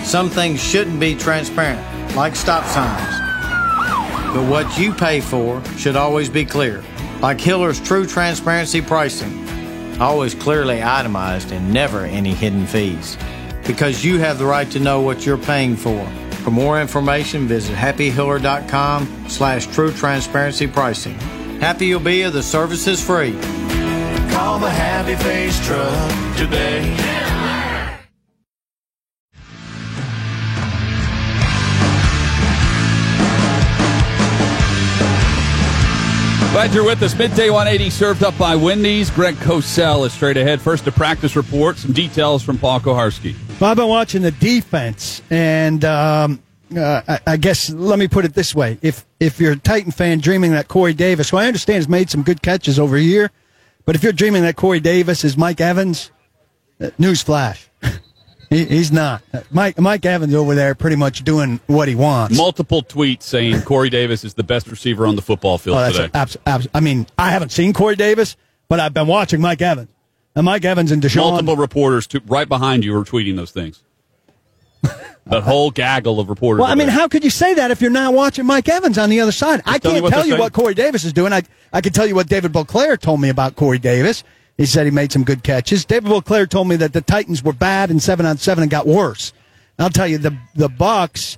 some things shouldn't be transparent, like stop signs. But what you pay for should always be clear, like Hiller's True Transparency pricing. Always clearly itemized and never any hidden fees. Because you have the right to know what you're paying for. For more information, visit happyhiller.com/true transparency pricing. Happy you'll be if the service is free. Call the Happy Face Truck today. Glad you're with us. Midday 180 served up by Wendy's. Greg Cosell is straight ahead. First, a practice report. Some details from Paul Koharski. Well, I've been watching the defense, and I guess let me put it this way. If you're a Titan fan dreaming that Corey Davis, who I understand has made some good catches over here, but if you're dreaming that Corey Davis is Mike Evans, newsflash. He's not. Mike Evans over there pretty much doing what he wants. Multiple tweets saying Corey Davis is the best receiver on the football field today. I mean, I haven't seen Corey Davis, but I've been watching Mike Evans. And Mike Evans and Deshaun. Multiple reporters right behind you are tweeting those things. The whole gaggle of reporters. Well, I mean, how could you say that if you're not watching Mike Evans on the other side? I can't tell you what Corey Davis is doing. I can tell you what David Beauclair told me about Corey Davis. He said he made some good catches. David Beauclair told me that the Titans were bad in 7-on-7 and got worse. And I'll tell you, the Bucs,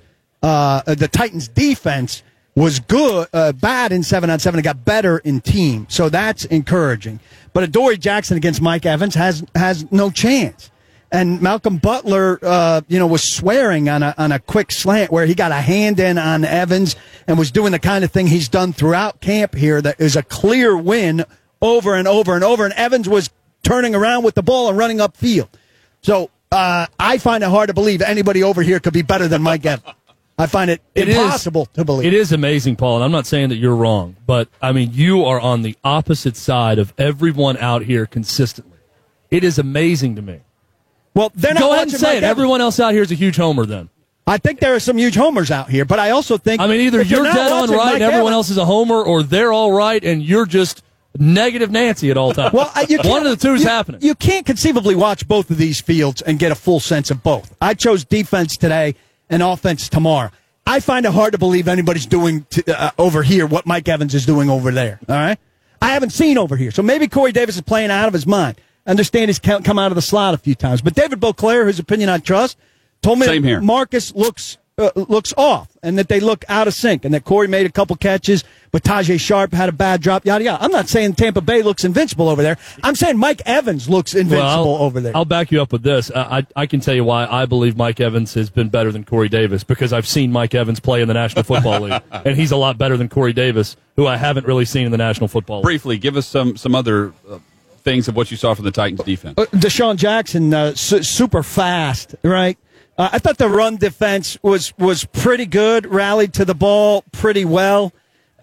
the Titans' defense was good, bad in 7-on-7 and got better in team. So that's encouraging. But Adoree Jackson against Mike Evans has no chance. And Malcolm Butler, was swearing on a quick slant where he got a hand in on Evans and was doing the kind of thing he's done throughout camp here that is a clear win over and over and over. And Evans was turning around with the ball and running upfield. So I find it hard to believe anybody over here could be better than Mike Evans. I find it impossible to believe. It is amazing, Paul, and I'm not saying that you're wrong, but, I mean, you are on the opposite side of everyone out here consistently. It is amazing to me. Well, they're not Go ahead and say it. Everyone else out here is a huge homer then. I think there are some huge homers out here, but I also think... I mean, either you're dead on right and everyone else is a homer, or they're all right and you're just negative Nancy at all times. Well, one of the two is happening. You can't conceivably watch both of these fields and get a full sense of both. I chose defense today and offense tomorrow. I find it hard to believe anybody's doing over here what Mike Evans is doing over there. All right? I haven't seen over here. So maybe Corey Davis is playing out of his mind. I understand he's come out of the slot a few times. But David Beauclair, whose opinion I trust, told me that Marcus looks off and that they look out of sync and that Corey made a couple catches, but Tajay Sharp had a bad drop, yada, yada. I'm not saying Tampa Bay looks invincible over there. I'm saying Mike Evans looks invincible over there. I'll back you up with this. I can tell you why I believe Mike Evans has been better than Corey Davis, because I've seen Mike Evans play in the National Football League, and he's a lot better than Corey Davis, who I haven't really seen in the National Football League. Briefly, give us some other things of what you saw from the Titans defense. Deshaun Jackson, super fast, right? I thought the run defense was pretty good, rallied to the ball pretty well.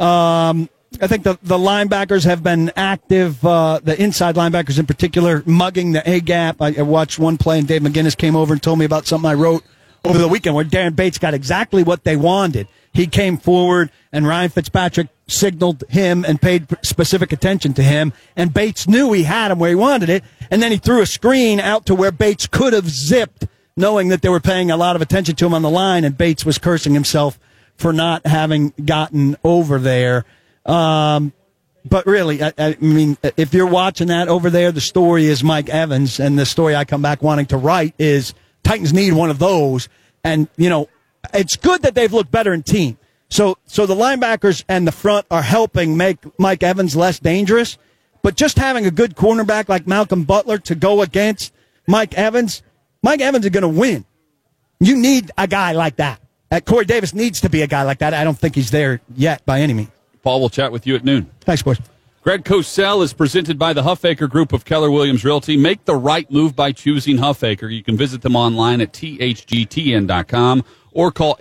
I think the linebackers have been active, the inside linebackers in particular, mugging the A-gap. I watched one play, and Dave McGinnis came over and told me about something I wrote over the weekend where Darren Bates got exactly what they wanted. He came forward, and Ryan Fitzpatrick signaled him and paid specific attention to him, and Bates knew he had him where he wanted it, and then he threw a screen out to where Bates could have zipped, knowing that they were paying a lot of attention to him on the line, and Bates was cursing himself for not having gotten over there. But really, I mean, if you're watching that over there, the story is Mike Evans, and the story I come back wanting to write is Titans need one of those, and, it's good that they've looked better in team. So the linebackers and the front are helping make Mike Evans less dangerous, but just having a good cornerback like Malcolm Butler to go against Mike Evans is going to win. You need a guy like that. Corey Davis needs to be a guy like that. I don't think he's there yet by any means. Paul, we'll chat with you at noon. Thanks, boys. Greg Cosell is presented by the Huffaker Group of Keller Williams Realty. Make the right move by choosing Huffaker. You can visit them online at thgtn.com or call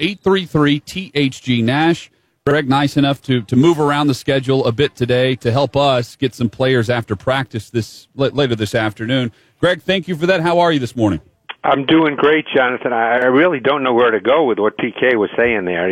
833-THG-NASH. Greg, nice enough to move around the schedule a bit today to help us get some players after practice later this afternoon. Greg, thank you for that. How are you this morning? I'm doing great, Jonathan. I really don't know where to go with what PK was saying there.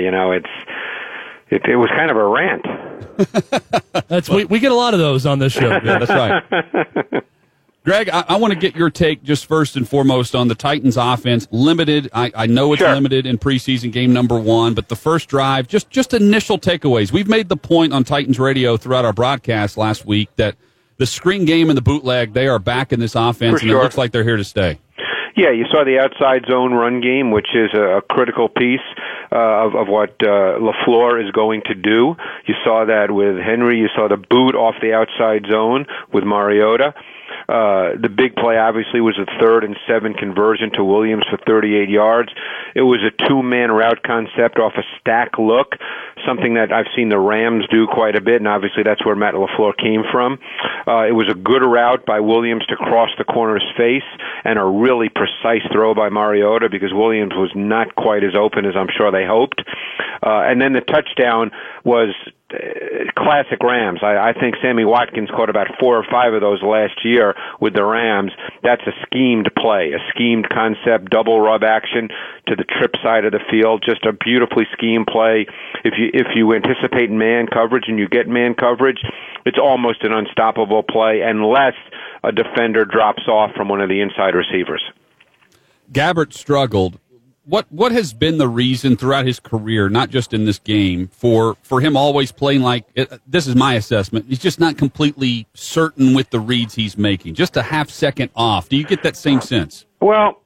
It was kind of a rant. We get a lot of those on this show. Yeah, that's right. Greg, I want to get your take just first and foremost on the Titans offense. Limited, I know it's limited in preseason game number 1, but the first drive, just initial takeaways. We've made the point on Titans radio throughout our broadcast last week that the screen game and the bootleg, they are back in this offense, and it looks like they're here to stay. Yeah, you saw the outside zone run game, which is a critical piece of what LaFleur is going to do. You saw that with Henry. You saw the boot off the outside zone with Mariota. The big play, obviously, was a 3rd and 7 conversion to Williams for 38 yards. It was a 2-man route concept off a stack look, something that I've seen the Rams do quite a bit, and obviously that's where Matt LaFleur came from. It was a good route by Williams to cross the corner's face, and a really precise throw by Mariota because Williams was not quite as open as I'm sure they hoped. And then the touchdown was classic Rams. I think Sammy Watkins caught about 4 or 5 of those last year with the Rams. That's a schemed play, a schemed concept, double rub action to the trip side of the field. Just a beautifully schemed play. If you anticipate man coverage and you get man coverage, it's almost an unstoppable play unless a defender drops off from one of the inside receivers. Gabbert struggled. What has been the reason throughout his career, not just in this game, for him always playing like, this is my assessment, he's just not completely certain with the reads he's making, just a half second off. Do you get that same sense? Well,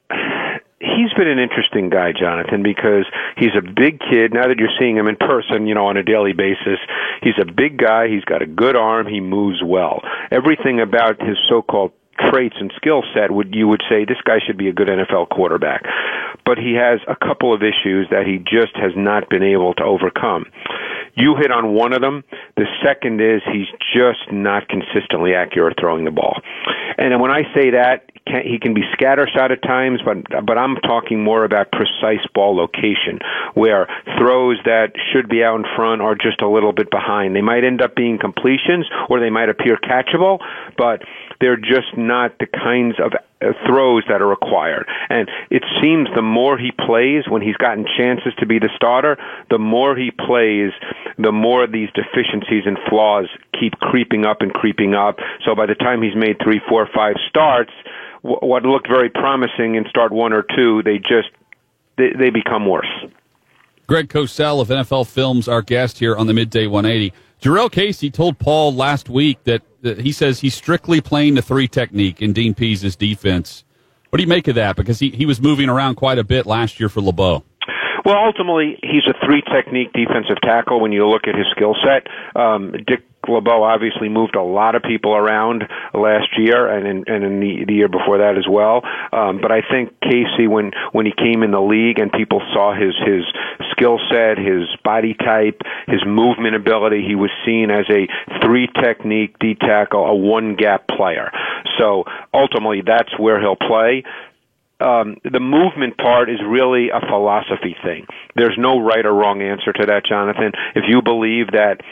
he's been an interesting guy, Jonathan, because he's a big kid. Now that you're seeing him in person, on a daily basis, he's a big guy. He's got a good arm. He moves well. Everything about his so-called traits and skill set you would say this guy should be a good NFL quarterback. But he has a couple of issues that he just has not been able to overcome. You hit on one of them. The second is he's just not consistently accurate throwing the ball. And when I say that, he can be scattershot at times, but I'm talking more about precise ball location, where throws that should be out in front are just a little bit behind. They might end up being completions, or they might appear catchable, but they're just not the kinds of throws that are required. And it seems the more he plays, when he's gotten chances to be the starter, the more he plays, the more these deficiencies and flaws keep creeping up and creeping up. So by the time he's made 3, 4, 5 starts, what looked very promising in start 1 or 2, they become worse. Greg Cosell of NFL Films, our guest here on the Midday 180. Jurrell Casey told Paul last week that he says he's strictly playing the 3 technique in Dean Pease's defense. What do you make of that? Because he was moving around quite a bit last year for LeBeau. Well, ultimately, he's a 3 technique defensive tackle when you look at his skill set. Dick LeBeau obviously moved a lot of people around last year and in the year before that as well. But I think Casey, when he came in the league and people saw his skill set, his body type, his movement ability, he was seen as a 3 technique D tackle, a 1-gap player. So ultimately, that's where he'll play. The movement part is really a philosophy thing. There's no right or wrong answer to that, Jonathan. If you believe that,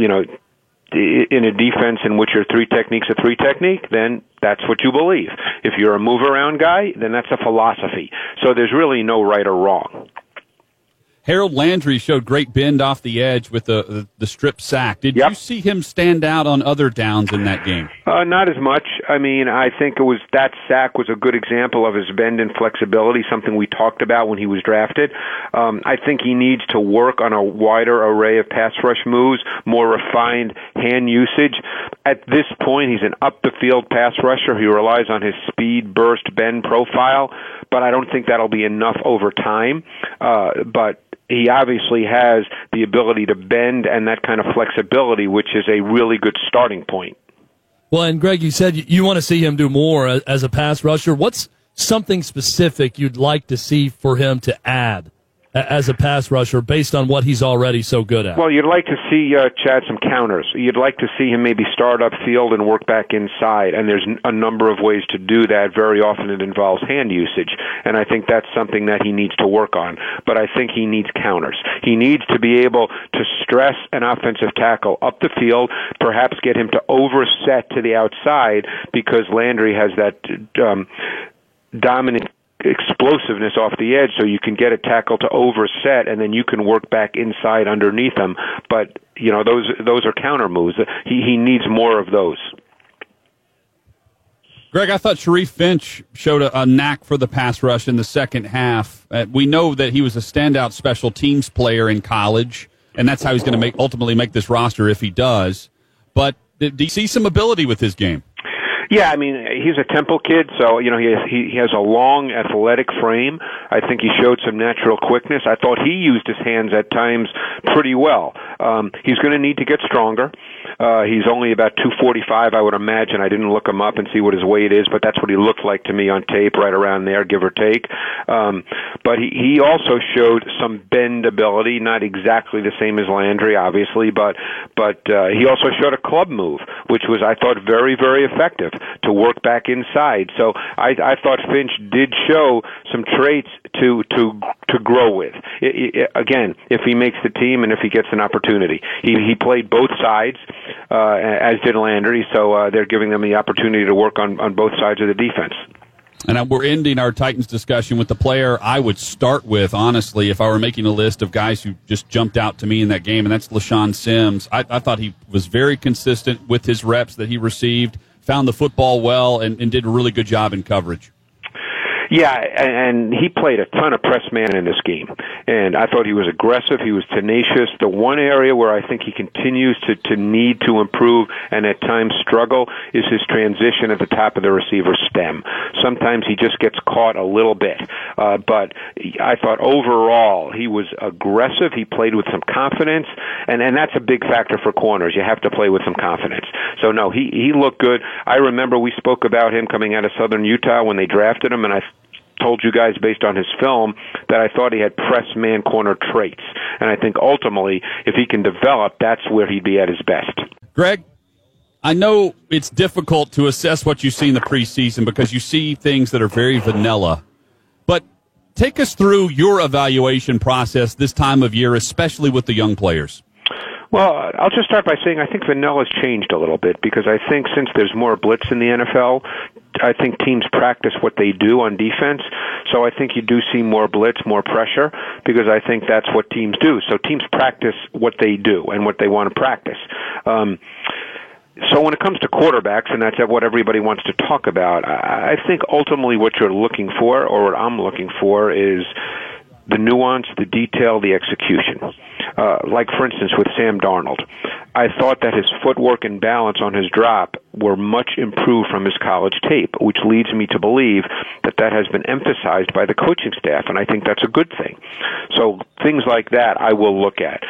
in a defense in which your 3 technique's a 3 technique, then that's what you believe. If you're a move-around guy, then that's a philosophy. So there's really no right or wrong. Harold Landry showed great bend off the edge with the strip sack. Did you see him stand out on other downs in that game? Not as much. I mean, I think that sack was a good example of his bend and flexibility, something we talked about when he was drafted. I think he needs to work on a wider array of pass rush moves, more refined hand usage. At this point, he's an up-the-field pass rusher. He relies on his speed, burst, bend profile, but I don't think that'll be enough over time. But he obviously has the ability to bend and that kind of flexibility, which is a really good starting point. Well, and Greg, you said you want to see him do more as a pass rusher. What's something specific you'd like to see for him to add as a pass rusher based on what he's already so good at? Well, you'd like to see Chad some counters. You'd like to see him maybe start upfield and work back inside, and there's a number of ways to do that. Very often it involves hand usage, and I think that's something that he needs to work on. But I think he needs counters. He needs to be able to stress an offensive tackle up the field, perhaps get him to overset to the outside because Landry has that dominant explosiveness off the edge, so you can get a tackle to overset, and then you can work back inside underneath him. But those are counter moves. He needs more of those. Greg, I thought Sharif Finch showed a knack for the pass rush in the second half. We know that he was a standout special teams player in college, and that's how he's going to ultimately make this roster if he does. But do you see some ability with his game? Yeah, I mean, he's a Temple kid, so, he has a long, athletic frame. I think he showed some natural quickness. I thought he used his hands at times pretty well. He's going to need to get stronger. He's only about 245, I would imagine. I didn't look him up and see what his weight is, but that's what he looked like to me on tape, right around there, give or take. But he also showed some bend ability, not exactly the same as Landry, obviously, but he also showed a club move, which was, I thought, very, very effective to work back inside. So I thought Finch did show some traits to grow with. Again, if he makes the team and if he gets an opportunity. He played both sides, as did Landry, so they're giving them the opportunity to work on both sides of the defense. And we're ending our Titans discussion with the player I would start with, honestly, if I were making a list of guys who just jumped out to me in that game, and that's LaShawn Sims. I thought he was very consistent with his reps that he received, found the football well, and did a really good job in coverage. Yeah, and he played a ton of press man in this game, and I thought he was aggressive, he was tenacious. The one area where I think he continues to need to improve and at times struggle is his transition at the top of the receiver stem. Sometimes he just gets caught a little bit, but I thought overall he was aggressive, he played with some confidence, and that's a big factor for corners. You have to play with some confidence. So no, he looked good. I remember we spoke about him coming out of Southern Utah when they drafted him, and I told you guys based on his film that I thought he had press man corner traits. And I think ultimately, if he can develop, that's where he'd be at his best. Greg, I know it's difficult to assess what you see in the preseason because you see things that are very vanilla. But take us through your evaluation process this time of year, especially with the young players. Well, I'll just start by saying I think vanilla's changed a little bit because I think since there's more blitz in the NFL, I think teams practice what they do on defense. So I think you do see more blitz, more pressure, because I think that's what teams do. So teams practice what they do and what they want to practice. So when it comes to quarterbacks, and that's what everybody wants to talk about, I think ultimately what you're looking for, or what I'm looking for, is the nuance, the detail, the execution. Like, for instance, with Sam Darnold, I thought that his footwork and balance on his drop were much improved from his college tape, which leads me to believe that has been emphasized by the coaching staff, and I think that's a good thing. So things like that I will look at.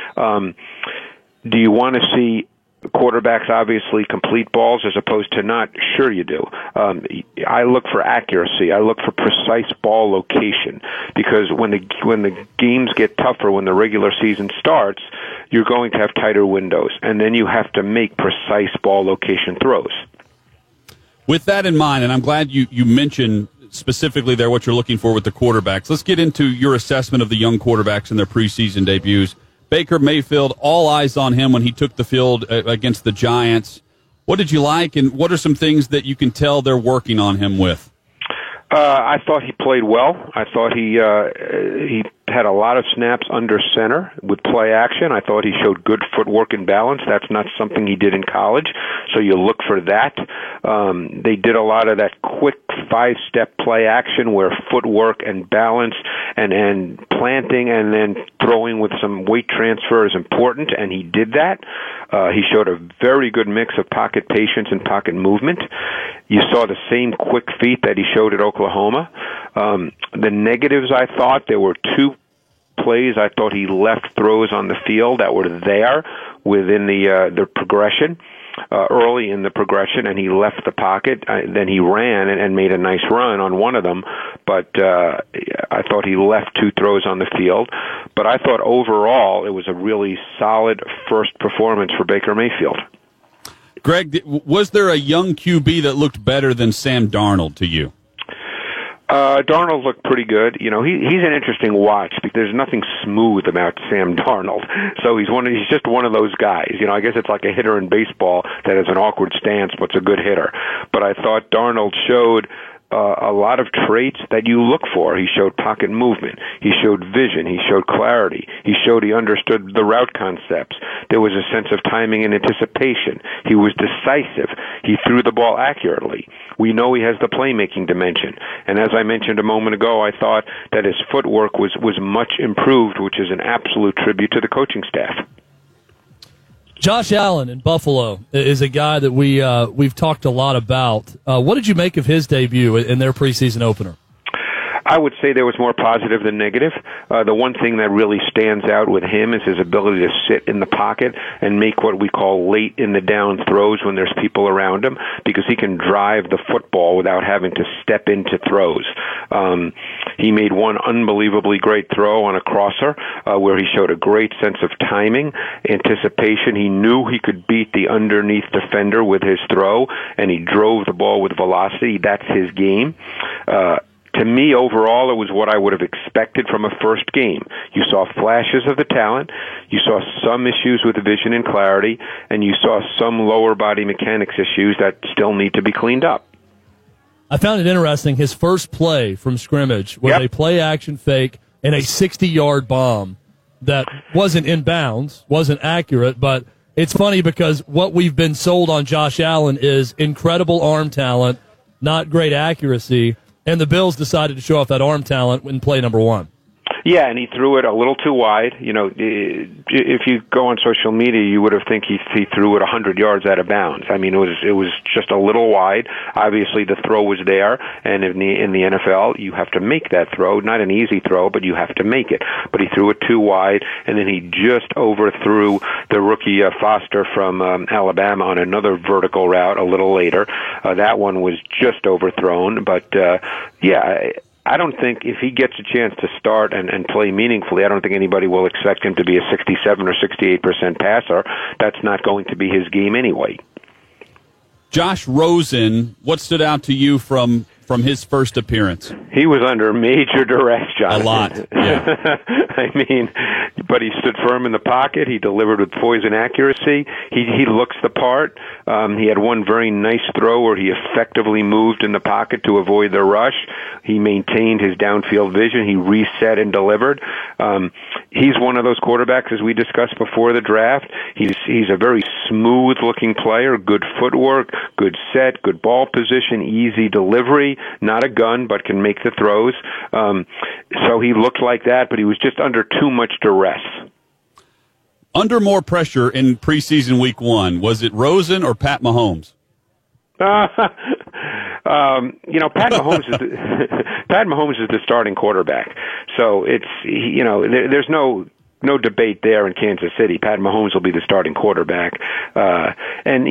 Do you want to see quarterbacks obviously complete balls as opposed to not? Sure you do. I look for accuracy. I look for precise ball location, because when the games get tougher, when the regular season starts, you're going to have tighter windows, and then you have to make precise ball location throws. With that in mind, and I'm glad you mentioned specifically there what you're looking for with the quarterbacks, let's get into your assessment of the young quarterbacks in their preseason debuts. Baker Mayfield, all eyes on him when he took the field against the Giants. What did you like, and what are some things that you can tell they're working on him with? I thought he played well. I thought he had a lot of snaps under center with play action. I thought he showed good footwork and balance. That's not something he did in college, so you look for that. They did a lot of that quick 5-step play action where footwork and balance and planting and then throwing with some weight transfer is important, and he did that. He showed a very good mix of pocket patience and pocket movement. You saw the same quick feet that he showed at Oklahoma. The negatives, I thought, there were 2 plays I thought he left throws on the field that were there within the progression, early in the progression, and he left the pocket. Then he ran and made a nice run on one of them, but I thought he left 2 throws on the field. But I thought overall it was a really solid first performance for Baker Mayfield. Greg, was there a young QB that looked better than Sam Darnold to you? Darnold looked pretty good. You know, he's an interesting watch because there's nothing smooth about Sam Darnold. So he's just one of those guys. You know, I guess it's like a hitter in baseball that has an awkward stance but's a good hitter. But I thought Darnold showed a lot of traits that you look for. He showed pocket movement. He showed vision. He showed clarity. He showed he understood the route concepts. There was a sense of timing and anticipation. He was decisive. He threw the ball accurately. We know he has the playmaking dimension. And as I mentioned a moment ago, I thought that his footwork was much improved, which is an absolute tribute to the coaching staff. Josh Allen in Buffalo is a guy that we've talked a lot about. What did you make of his debut in their preseason opener? I would say there was more positive than negative. The one thing that really stands out with him is his ability to sit in the pocket and make what we call late in the down throws when there's people around him, because he can drive the football without having to step into throws. He made one unbelievably great throw on a crosser where he showed a great sense of timing, anticipation. He knew he could beat the underneath defender with his throw, and he drove the ball with velocity. That's his game. To me, overall, it was what I would have expected from a first game. You saw flashes of the talent, you saw some issues with vision and clarity, and you saw some lower body mechanics issues that still need to be cleaned up. I found it interesting, his first play from scrimmage was a play-action fake and a 60-yard bomb that wasn't in bounds, wasn't accurate, but it's funny because what we've been sold on Josh Allen is incredible arm talent, not great accuracy. And the Bills decided to show off that arm talent in play number one. Yeah, and he threw it a little too wide. You know, if you go on social media, you would have think he threw it 100 yards out of bounds. I mean, it was just a little wide. Obviously, the throw was there, and in the NFL, you have to make that throw. Not an easy throw, but you have to make it. But he threw it too wide, and then he just overthrew the rookie Foster from Alabama on another vertical route a little later. That one was just overthrown, but I don't think if he gets a chance to start and play meaningfully, I don't think anybody will expect him to be a 67 or 68% passer. That's not going to be his game anyway. Josh Rosen, what stood out to you from his first appearance? He was under major duress, Jonathan. A lot, yeah. I mean, but he stood firm in the pocket. He delivered with poise and accuracy. He looks the part. He had one very nice throw where he effectively moved in the pocket to avoid the rush. He maintained his downfield vision. He reset and delivered. He's one of those quarterbacks, as we discussed before the draft. He's a very smooth-looking player, good footwork, good set, good ball position, easy delivery, not a gun, but can make the throws. So he looked like that, but he was just under too much duress. Under more pressure in preseason week one, was it Rosen or Pat Mahomes? Pat Mahomes is the starting quarterback. So it's, there's no debate there in Kansas City. Pat Mahomes will be the starting quarterback. I'm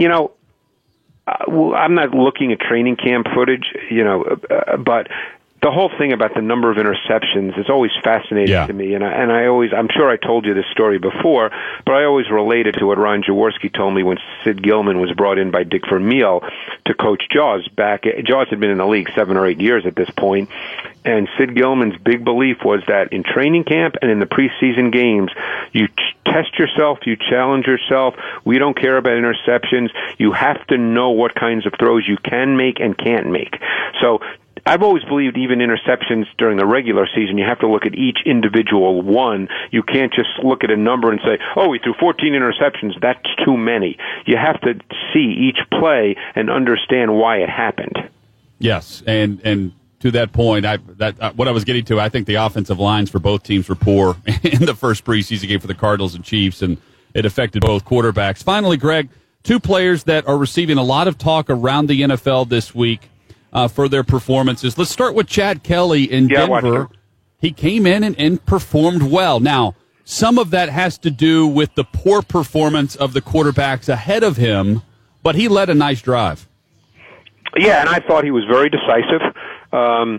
not looking at training camp footage, but the whole thing about the number of interceptions is always fascinating to me, and I'm sure I told you this story before, but I always relate it to what Ron Jaworski told me when Sid Gillman was brought in by Dick Vermeil to coach Jaws. Jaws had been in the league 7 or 8 years at this point, and Sid Gillman's big belief was that in training camp and in the preseason games, you test yourself, you challenge yourself. We don't care about interceptions. You have to know what kinds of throws you can make and can't make. So I've always believed even interceptions during the regular season, you have to look at each individual one. You can't just look at a number and say, oh, he threw 14 interceptions. That's too many. You have to see each play and understand why it happened. Yes, and to that point, what I was getting to, I think the offensive lines for both teams were poor in the first preseason game for the Cardinals and Chiefs, and it affected both quarterbacks. Finally, Greg, two players that are receiving a lot of talk around the NFL this week for their performances. Let's start with Chad Kelly in Denver. He came in and performed well. Now, some of that has to do with the poor performance of the quarterbacks ahead of him, but he led a nice drive. Yeah, and I thought he was very decisive.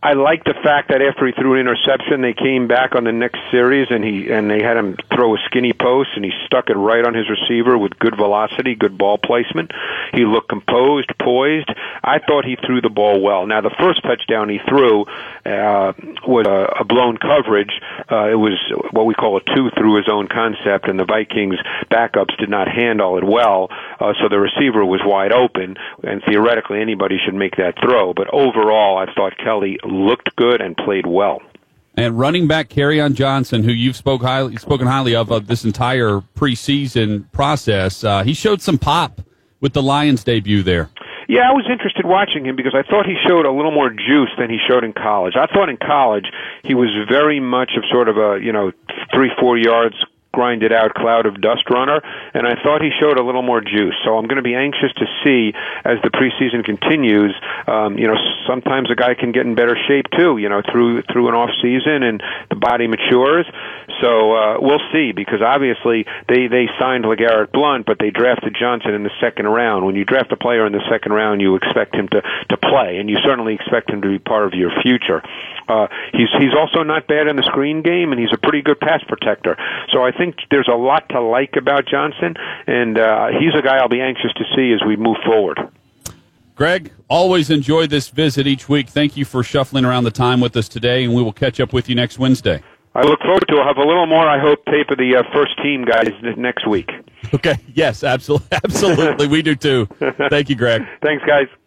I like the fact that after he threw an interception, they came back on the next series and they had him throw a skinny post, and he stuck it right on his receiver with good velocity, good ball placement. He looked composed, poised. I thought he threw the ball well. Now, the first touchdown he threw was a blown coverage. It was what we call a two through his own concept, and the Vikings backups did not handle it well, so the receiver was wide open, and theoretically anybody should make that throw. But overall, I thought Kelly looked good and played well. And running back Kerryon Johnson, who you've spoken highly of this entire preseason process, he showed some pop with the Lions debut there. Yeah, I was interested watching him because I thought he showed a little more juice than he showed in college. I thought in college he was very much of sort of a 3-4 yards grinded out cloud of dust runner, and I thought he showed a little more juice. So I'm going to be anxious to see as the preseason continues. Sometimes a guy can get in better shape too, through an off season and the body matures. So we'll see, because obviously they signed LeGarrette Blount, but they drafted Johnson in the second round. When you draft a player in the second round, you expect him to play, and you certainly expect him to be part of your future. He's also not bad in the screen game, and he's a pretty good pass protector. So I think there's a lot to like about Johnson, and he's a guy I'll be anxious to see as we move forward. Greg, always enjoy this visit each week. Thank you for shuffling around the time with us today, and we will catch up with you next Wednesday. I look forward to it. I'll have a little more, I hope, tape of the first team guys next week. Okay, yes, absolutely. We do too. Thank you, Greg. Thanks, guys.